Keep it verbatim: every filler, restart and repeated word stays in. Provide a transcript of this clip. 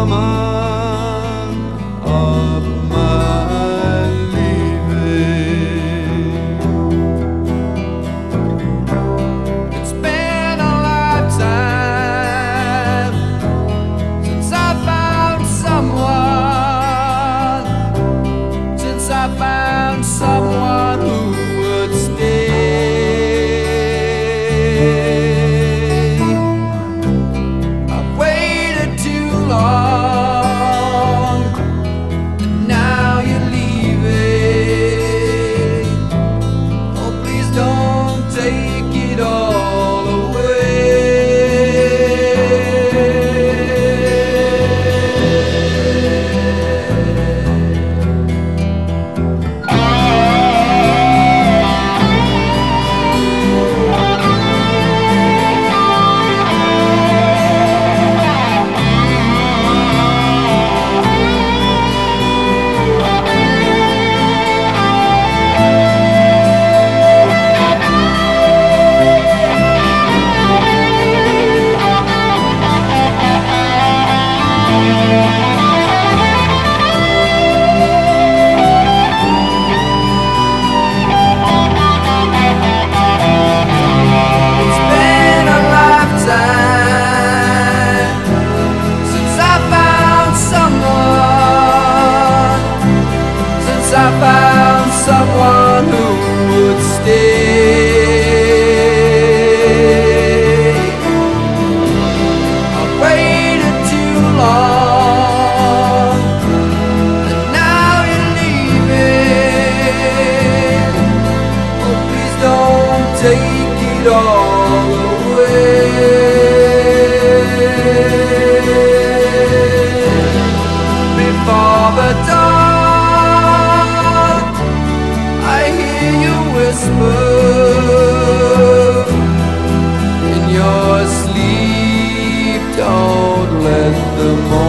moment of my leaving. It's been a lifetime since I found someone, since I found someone who would stay. I've waited too long, and now you're leaving. Oh, please don't take it all away. I found someone who would stay. I've waited too long, and now you're leaving. Oh, please don't take it all away. Before the dawn, whisper in your sleep, don't let the morning